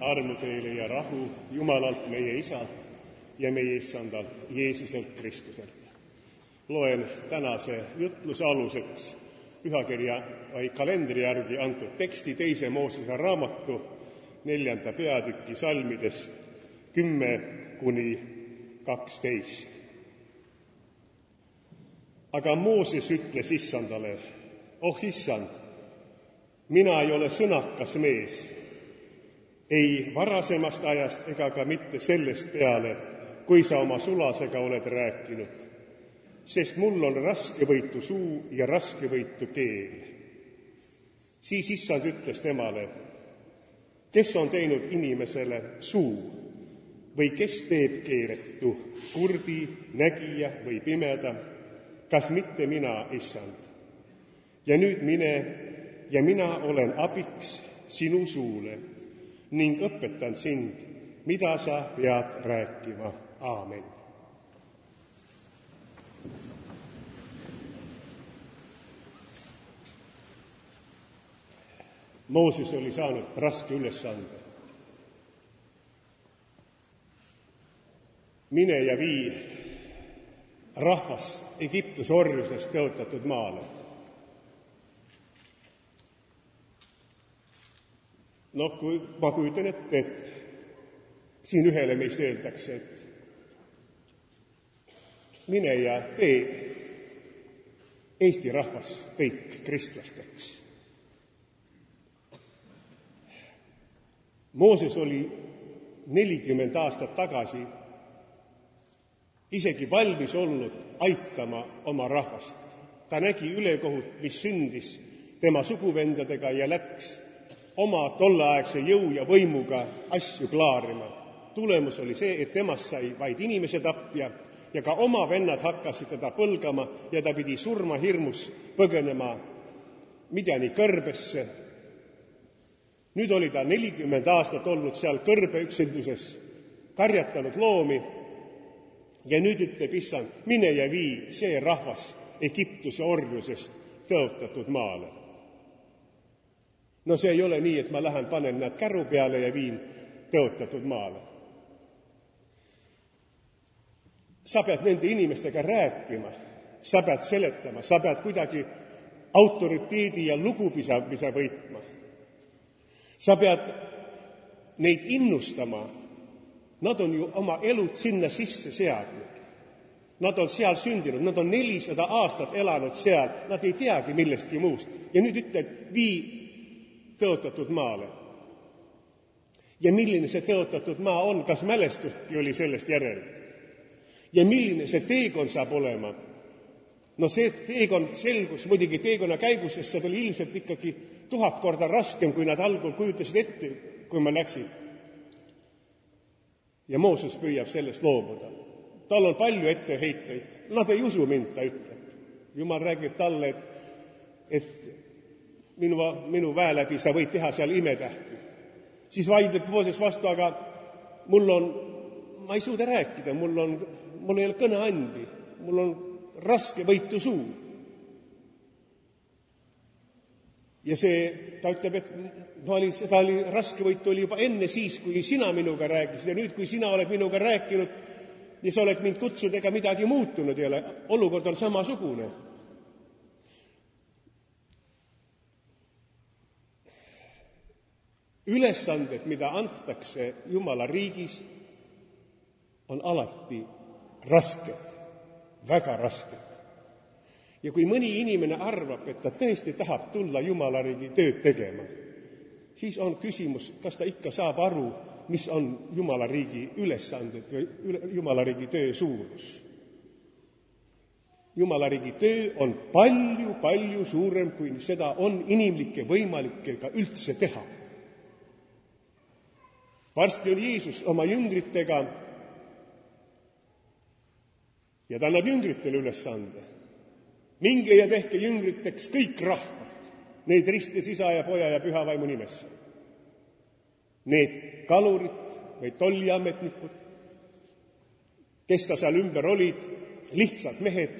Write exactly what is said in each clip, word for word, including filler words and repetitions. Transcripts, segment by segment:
armu teile ja rahu Jumalalt meie Isalt ja meie Issandalt Jeesuselt Kristuselt. Loen tänase jutluse aluseks pühakirja või kalendri järgi antud teksti teise Moosese raamatu neljanda peatüki salmidest kümme kuni kaksteist. Aga Mooses ütles Issandale: oh Issand, mina ei ole sõnakas mees, ei varasemast ajast ega ka mitte sellest peale, kui sa oma sulasega oled rääkinud, sest mul on raskevõitu suu ja raskevõitu keel. Siis Issand ütles temale: kes on teinud inimesele suu või kes teeb keeletu, kurdi, nägija või pimeda, kas mitte mina, Issand? Ja nüüd mine ja mina olen abiks sinu suule ning õpetan sind, mida sa pead rääkima. Aamen. Mooses oli saanud raske ülesande. Mine ja vii rahvas Egiptuse orjusest tõotatud maale. No kui ma kujutan ette, et siin ühele meist öeldakse, et mine ja tee Eesti rahvas kõik kristlasteks. Mooses oli nelikümmend aastat tagasi isegi valmis olnud aitama oma rahvast. Ta nägi ülekohut, mis sündis tema suguvendadega ja läks oma tolleaegse jõu ja võimuga asju klaarima. Tulemus oli see, et temast sai vaid inimese tapja ja ka oma vennad hakkasid teda põlgama ja ta pidi surma hirmus põgenema Midjani kõrbesse. Nüüd oli ta nelikümmend aastat olnud seal kõrbeüksinduses, karjatanud loomi ja nüüd ütleb Issand: mine ja vii see rahvas Egiptuse orjusest tõotatud maale. No see ei ole nii, et ma lähen panen nad käru peale ja viin tõotatud maale. Sa pead nende inimestega rääkima, sa pead seletama, sa pead kuidagi autoriteedi ja lugupidamise võitma. Sa pead neid innustama. Nad on ju oma elud sinna sisse seadnud. Nad on seal sündinud, nad on nelisada aastat elanud seal, nad ei teagi millestki muust. Ja nüüd ütled, vii tõotatud maale. Ja milline see tõotatud maa on, kas mälestustki oli sellest järel? Ja milline see teekond saab olema? No see teekond selgus muidugi teekonna käigus, sest see oli ilmselt ikkagi tuhat korda raskem, kui nad algul kujutasid ette, kui ma läksid. Ja Mooses püüab sellest loobuda. Tal on palju etteheiteid. Nad ei usu mind, ta ütleb. Jumal räägib talle, et, et minu, minu väe läbi sa võid teha seal imetähti. Siis vaidleb Mooses vastu, aga mul on, ma ei suuda rääkida, mul on, mul ei ole kõneandi, mul on raske võitu suu. Ja see, ta ütleb, et ta oli, ta oli raske võitu oli juba enne siis, kui sina minuga rääkisid ja nüüd, kui sina oled minuga rääkinud ja sa oled mind kutsunud, ega midagi muutunud ei ole. Olukord on samasugune. Ülesanded, mida antakse Jumala riigis, on alati rasked, väga rasked. Ja kui mõni inimene arvab, et ta tõesti tahab tulla Jumala riigi tööd tegema, siis on küsimus, kas ta ikka saab aru, mis on Jumala riigi ülesanded või Jumala riigi töö suurus. Jumala riigi töö on palju, palju suurem, kui seda on inimlike võimalikega üldse teha. Varsti on Jeesus oma jüngritega ja ta annab jüngritele ülesande. Minge ja tehke jüngriteks kõik rahvad, need ristis isa ja poja ja püha vaimu nimesse. Need kalurid või tolliametnikud, kes ta seal ümber olid, lihtsalt mehed.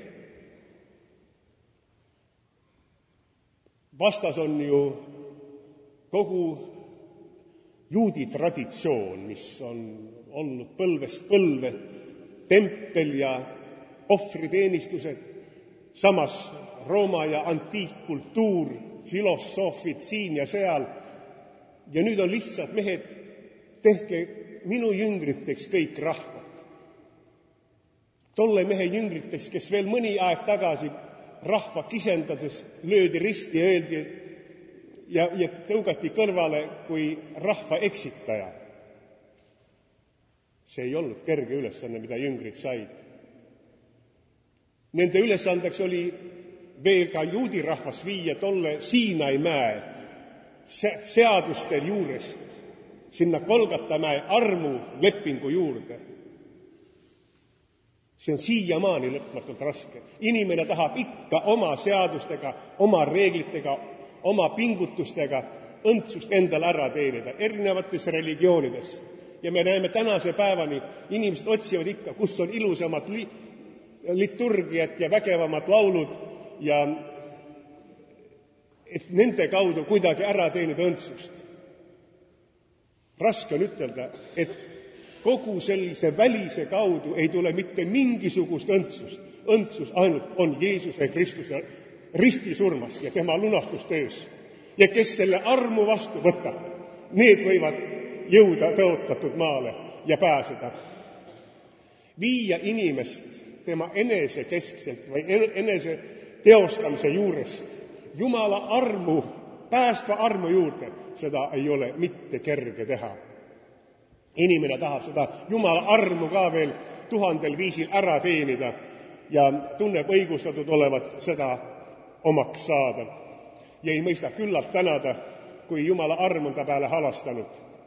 Vastas on ju kogu juudi traditsioon, mis on olnud põlvest põlve, tempel ja ohvriteenistused, samas Rooma ja antiikkultuur, filosoofid siin ja seal. Ja nüüd on lihtsalt mehed, tehke minu jüngriteks kõik rahvad. Tolle mehe jüngriteks, kes veel mõni aeg tagasi rahva kisendades löödi risti ja öeldi ja, ja tõugati kõrvale kui rahva eksitaja. See ei olnud kerge ülesanne, mida jüngrid said. Nende ülesandeks oli veel ka juudi rahvas viia tolle Siinai mäe seaduste juurest sinna Golgata mäe armu lepingu juurde. See on siiamaani lõpmatult raske. Inimene tahab ikka oma seadustega, oma reeglitega, oma pingutustega õndsust endale ära teenida erinevates religioonides. Ja me näeme tänase päevani, inimesed otsivad ikka, kus on ilusamad li- liturgiat ja vägevamad laulud ja et nende kaudu kuidagi ära teenida õndsust. Raske on ütelda, et kogu sellise välise kaudu ei tule mitte mingisugust õndsust. Õndsus ainult on Jeesuse Kristuse ristisurmas ja tema lunastustöös. Ja kes selle armu vastu võtab, need võivad jõuda tõotatud maale ja pääseda. Viia inimest tema enese keskselt või enese teostamise juurest Jumala armu, päästva armu juurde, seda ei ole mitte kerge teha. Inimene tahab seda Jumala armu ka veel tuhandel viisil ära teenida ja tunneb õigustatud olevat seda omaks saada. Ja ei mõista küllalt tänada, kui Jumala arm on ta peale halastanud.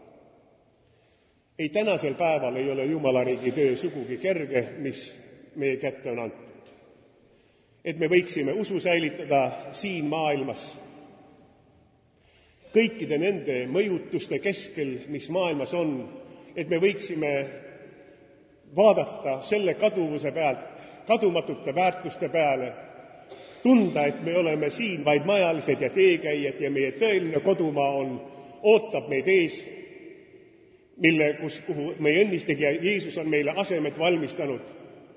Ei tänasel päeval ei ole Jumala riigi töö sugugi kerge, mis meie kätte on antud. Et me võiksime usu säilitada siin maailmas. Kõikide nende mõjutuste keskel, mis maailmas on, et me võiksime vaadata selle kaduvuse pealt, kadumatute väärtuste peale, tunda, et me oleme siin vaid majalised ja teekäijad ja meie tõeline kodumaa on, ootab meid ees, mille, kus, kuhu meie õnnistegija Jeesus on meile asemed valmistanud.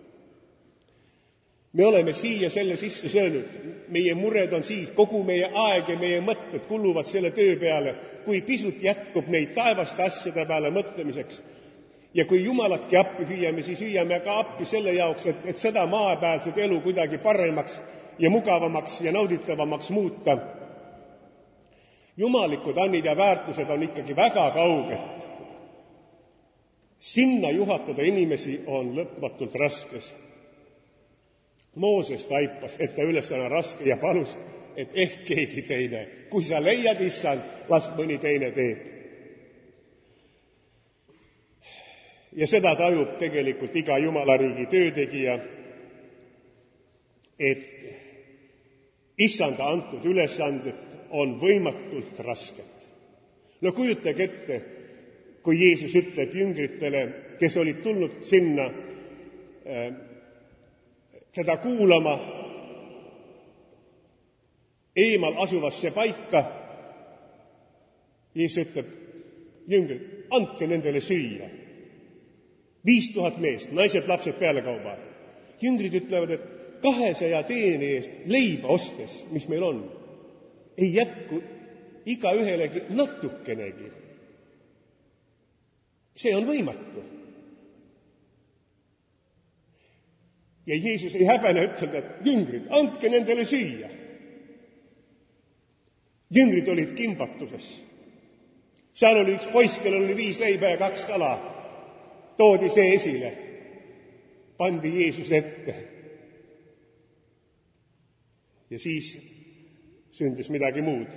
Me oleme siia selle sisse söönud, meie mured on siis, kogu meie aeg ja meie mõtted kuluvad selle töö peale, kui pisut jätkub neid taevaste asjade peale mõtlemiseks. Ja kui Jumalatki appi hüüame, siis hüüame ka appi selle jaoks, et, et seda maapäälset elu kuidagi paremaks ja mugavamaks ja nauditavamaks muuta. Jumalikud annid ja väärtused on ikkagi väga kauged. Sinna juhatada inimesi on lõpmatult raskes. Mooses taipas, et ta ülesanne raske ja palus, et ehk keegi teine. Kui sa leiad, issand, las mõni teine teeb. Ja seda tajub tegelikult iga Jumalariigi töötegija, et issanda antud ülesanded on võimatult rasked. No kujutage ette, kui Jeesus ütleb jüngritele, kes olid tulnud sinna äh, teda kuulama eemal asuvasse paika, Jeesus ütleb jüngrid, andke nendele süüa. Viis tuhat meest, naised, lapsed pealekauba. Jüngrid ütlevad, et kahesaja teeni eest leiba ostes, mis meil on, ei jätku iga ühelegi natukenegi. See on võimatu. Ja Jeesus ei häbene ütelda, et jüngrid, andke nendele süüa. Jüngrid olid kimbatuses. Seal oli üks poiss, kellel oli viis leiba ja kaks kala. Toodi see esile. Pandi Jeesus ette. Ja siis sündis midagi muud.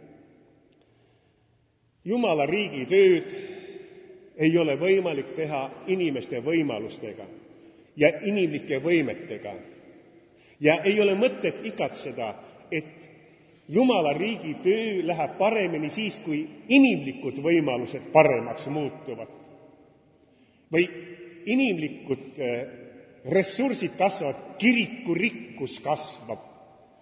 Jumala riigi tööd ei ole võimalik teha inimeste võimalustega ja inimlike võimetega. Ja ei ole mõtet igatseda, et Jumala riigi töö läheb paremini siis, kui inimlikud võimalused paremaks muutuvad. Või inimlikud ressursid kasvavad, kiriku rikkus kasvab.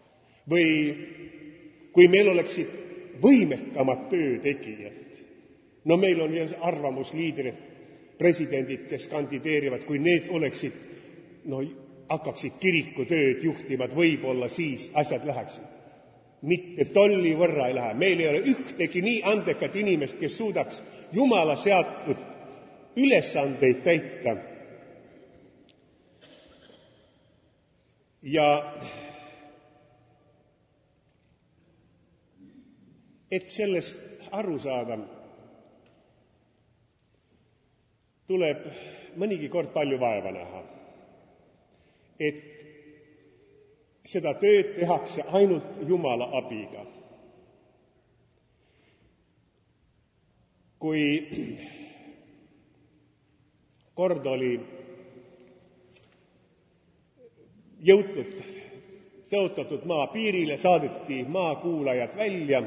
Või kui meil oleksid võimekamad töötegijad. no meil on arvamusliidrid, presidendid, kes kandideerivad, kui need oleksid, no hakkaksid kirikutööd juhtivad, võib-olla siis asjad läheksid. Mitte tolli võrra ei lähe. Meil ei ole ühtegi nii andekat inimest, kes suudaks Jumala seatud ülesandeid täita. Ja et sellest aru saada, tuleb mõnigi kord palju vaeva näha. Et seda tööd tehakse ainult Jumala abiga. Kui kord oli jõutud tõotatud maa piirile, saadeti maakuulajad välja.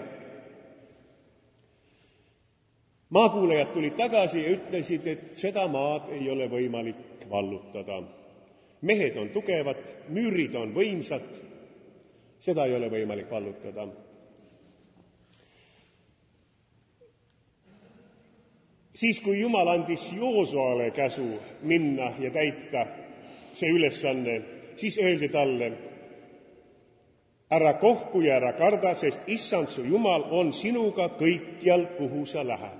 Maakuulajad tulid tagasi ja ütlesid, et seda maad ei ole võimalik vallutada. Mehed on tugevad, müürid on võimsad, seda ei ole võimalik vallutada. Siis, kui Jumal andis Joosuale käsu minna ja täita see ülesanne, siis öeldi talle, ära kohku ja ära karda, sest issand su Jumal on sinuga kõikjal, kuhu sa lähed.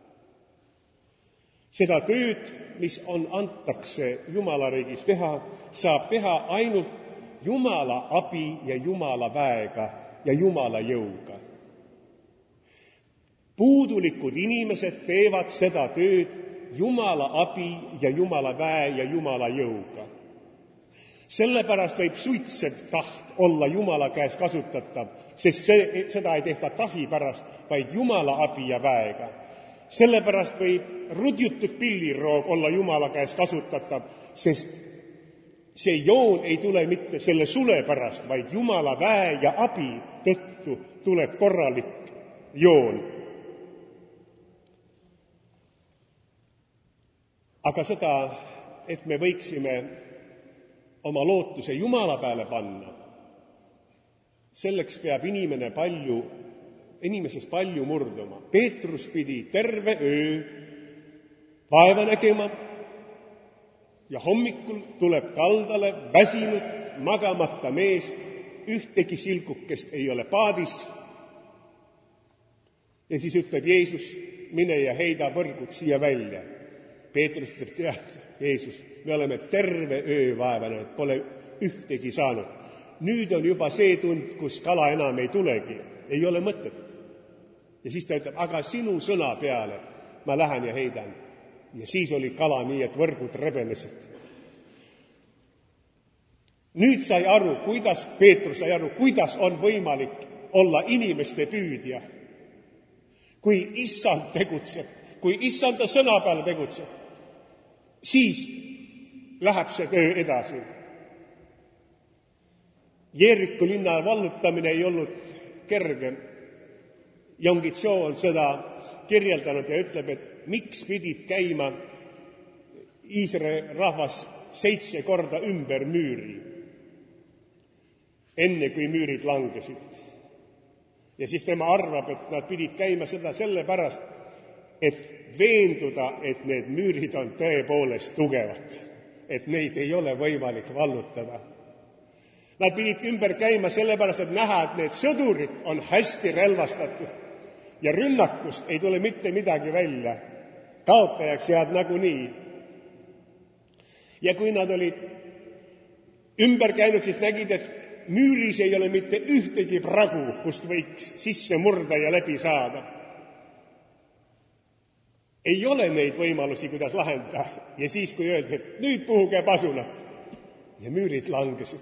Seda tööd, mis on antakse Jumala riigis teha, saab teha ainult Jumala abi ja Jumala väega ja Jumala jõuga. Puudulikud inimesed teevad seda tööd Jumala abi ja Jumala väe ja Jumala jõuga. Sellepärast võib suitsev taht olla Jumala käes kasutatav, sest see, seda ei tehta tahi pärast, vaid Jumala abi ja väega. Sellepärast võib rudjutud pilliroog olla Jumala käes kasutatav, sest see joon ei tule mitte selle sule pärast, vaid Jumala väe ja abi tõttu tuleb korralik joon. Aga seda, et me võiksime oma lootuse Jumala peale panna, selleks peab inimene palju, inimeses palju murduma. Peetrus pidi terve öö vaeva nägema ja hommikul tuleb kaldale väsinud, magamata mees, ühtegi silkukest ei ole paadis. Ja siis ütleb Jeesus, mine ja heida võrgud siia välja. Peetrus ütleb, tead, Jeesus, me oleme terve öö vaevanud, pole ühtegi saanud. Nüüd on juba see tund, kus kala enam ei tulegi, ei ole mõtet. Ja siis ta ütleb, aga sinu sõna peale ma lähen ja heidan. Ja siis oli kala nii, et võrgud rebenesid. Nüüd sai aru, kuidas, Peetrus sai aru, kuidas on võimalik olla inimeste püüdja. Kui issand tegutseb, kui issanda sõna peale tegutseb, siis läheb see töö edasi. Jeeriku linna vallutamine ei olnud kerge. Jongitso on seda kirjeldanud ja ütleb, et miks pidid käima Iisraeli rahvas seitse korda ümber müüri, enne kui müürid langesid. Ja siis tema arvab, et nad pidid käima seda sellepärast, et veenduda, et need müürid on tõepoolest tugevad, et neid ei ole võimalik vallutada. Nad pidid ümber käima sellepärast, et näha, et need sõdurid on hästi relvastatud ja rünnakust ei tule mitte midagi välja. Kaotajaks jääd nagunii. Ja kui nad olid ümber käinud, siis nägid, et müüris ei ole mitte ühtegi pragu, kust võiks sisse murda ja läbi saada. Ei ole neid võimalusi, kuidas lahendada. Ja siis, kui öeldi, et nüüd puhuge pasunat ja müürid langesid.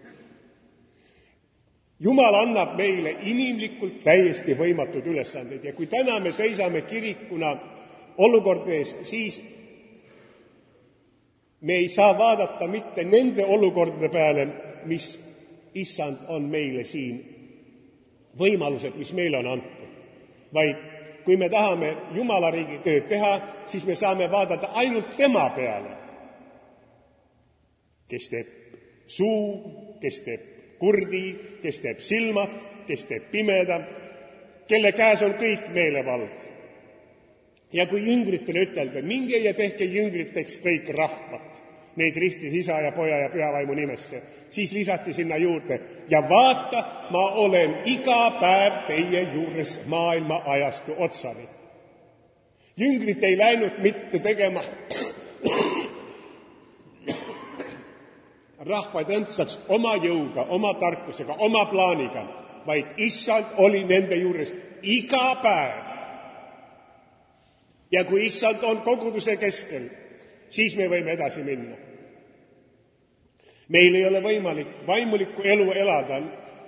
Jumal annab meile inimlikult täiesti võimatud ülesanded ja kui täna me seisame kirikuna olukordades, siis me ei saa vaadata mitte nende olukordade peale, mis issand on meile siin, võimalused, mis meile on antud, vaid kui me tahame Jumala riigi tööd teha, siis me saame vaadata ainult tema peale, kes teeb suu, kes teeb kurdi, kes teeb silmad, kes teeb pimeda, kelle käes on kõik meelevald. Ja kui jüngritele ütelda, minge ja tehke jüngriteks kõik rahvad, neid ristis isa ja poja ja pühavaimu nimesse, siis lisati sinna juurde, ja vaata, ma olen iga päev teie juures maailma ajastu otsani. Jüngrid ei läinud mitte tegema rahvaid õndsaks oma jõuga, oma tarkusega, oma plaaniga, vaid issand oli nende juures iga päev. Ja kui issand on koguduse keskel, siis me võime edasi minna. Meil ei ole võimalik vaimulikku elu elada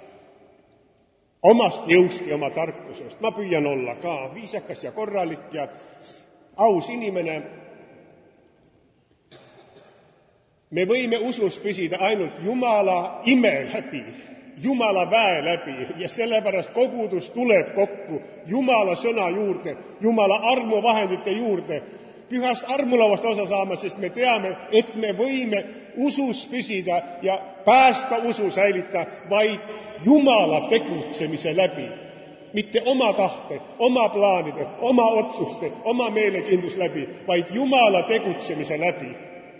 omast jõust ja oma tarkusest. Ma püüan olla ka viisakas ja korralik ja aus inimene. Me võime usus püsida ainult Jumala ime läbi, Jumala väe läbi ja sellepärast kogudus tuleb kokku Jumala sõna juurde, Jumala armuvahendite juurde, pühast armulauast osa saama, sest me teame, et me võime usus püsida ja päästva usu säilita vaid Jumala tegutsemise läbi. Mitte oma tahte, oma plaanide, oma otsuste, oma meelekindlus läbi, vaid Jumala tegutsemise läbi.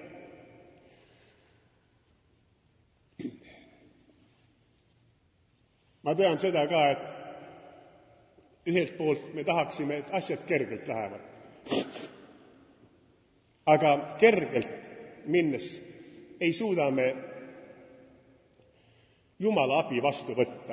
Ma tean seda ka, et ühelt poolt me tahaksime, et asjad kergelt lähevad. Aga kergelt minnes ei suuda me Jumala abi vastu võtta.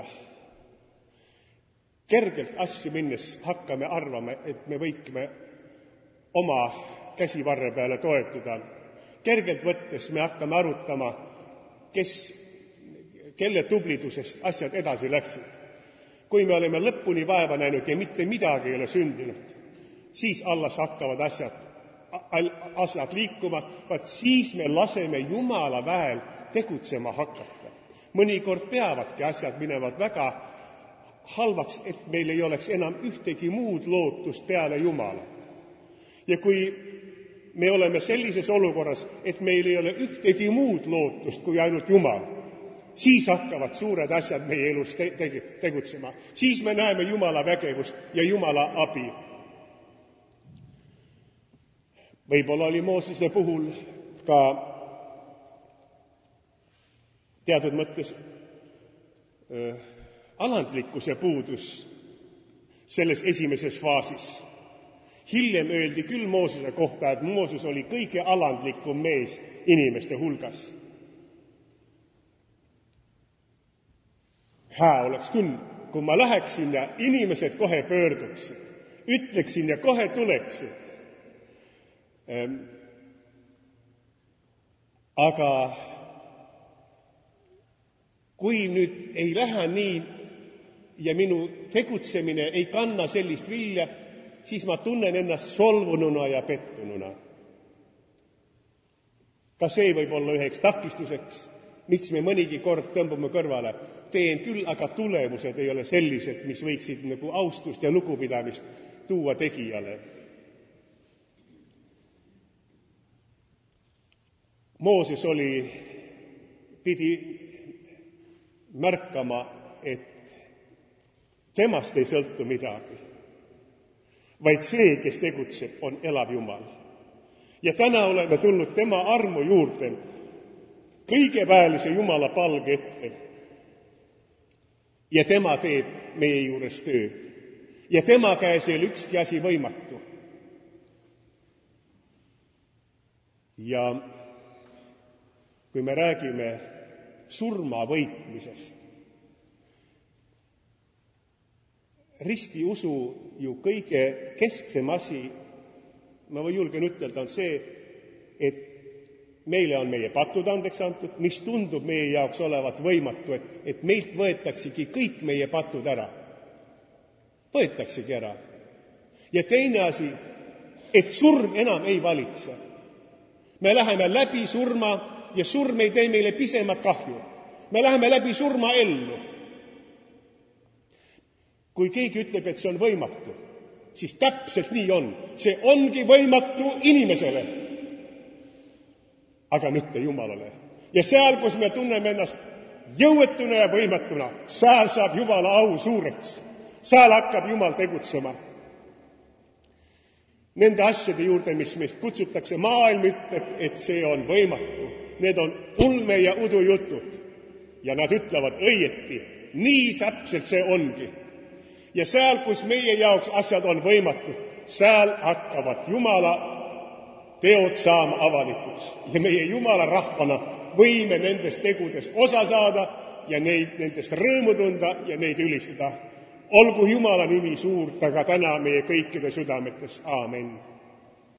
Kergelt asju minnes hakkame arvama, et me võikme oma käsivarre peale toetuda. Kergelt võttes me hakkame arutama, kes kelle tublidusest asjad edasi läksid. Kui me oleme lõpuni vaeva näinud ja mitte midagi ei ole sündinud, siis alles hakkavad asjad, asjad liikuma, vaat siis me laseme Jumala väel tegutsema hakata. Mõnikord peavadki asjad minevad väga halvaks, et meil ei oleks enam ühtegi muud lootust peale Jumala. Ja kui me oleme sellises olukorras, et meil ei ole ühtegi muud lootust kui ainult Jumal, siis hakkavad suured asjad meie elus te- te- tegutsema. Siis me näeme Jumala vägevust ja Jumala abi. Võib-olla oli Moosese puhul ka teatud mõttes äh, alandlikkuse puudus selles esimeses faasis. Hiljem öeldi küll Moosese kohta, et Mooses oli kõige alandlikum mees inimeste hulgas. Hää oleks küll, kui ma läheksin ja inimesed kohe pöörduksid, ütleksin ja kohe tuleksid. Ähm, aga kui nüüd ei lähe nii ja minu tegutsemine ei kanna sellist vilja, siis ma tunnen ennast solvununa ja pettununa. Ka see võib olla üheks takistuseks, miks me mõnigi kord tõmbume kõrvale. Teen küll, aga tulemused ei ole sellised, mis võiksid nagu austust ja lugupidamist tuua tegijale. Mooses oli, pidi märkama, et temast ei sõltu midagi, vaid see, kes tegutseb, on elav Jumal. Ja täna oleme tulnud tema armu juurde, kõige väelise Jumala palge ette. Ja tema teeb meie juures tööd. Ja tema käes ei ole ükski asi võimatu. Ja kui me räägime surma võitmisest, ristiusu ju kõige kesksem asi, ma või julgen ütelda, on see, et meile on meie patud andeks antud, mis tundub meie jaoks olevat võimatu, et, et meilt võetaksegi kõik meie patud ära. Võetaksegi ära. Ja teine asi, et surm enam ei valitse. Me läheme läbi surma ja surm ei tee meile pisemat kahju. Me läheme läbi surma ellu. Kui keegi ütleb, et see on võimatu, siis täpselt nii on. See ongi võimatu inimesele, aga mitte Jumalale. Ja seal, kus me tunneme ennast jõuetuna ja võimatuna, seal saab Jumala au suureks. Seal hakkab Jumal tegutsema. nende asjade juurde, mis meist kutsutakse. Maailm ütleb, et see on võimatu. Need on ulme ja udujutud. Ja nad ütlevad õieti, nii täpselt see ongi. Ja seal, kus meie jaoks asjad on võimatud, seal hakkavad Jumala teod saama avalikuks. Ja meie Jumala rahvana võime nendest tegudest osa saada ja neid nendest rõõmu tunda ja neid ülistada. Olgu Jumala nimi suur, aga täna meie kõikide südametes. Aamen.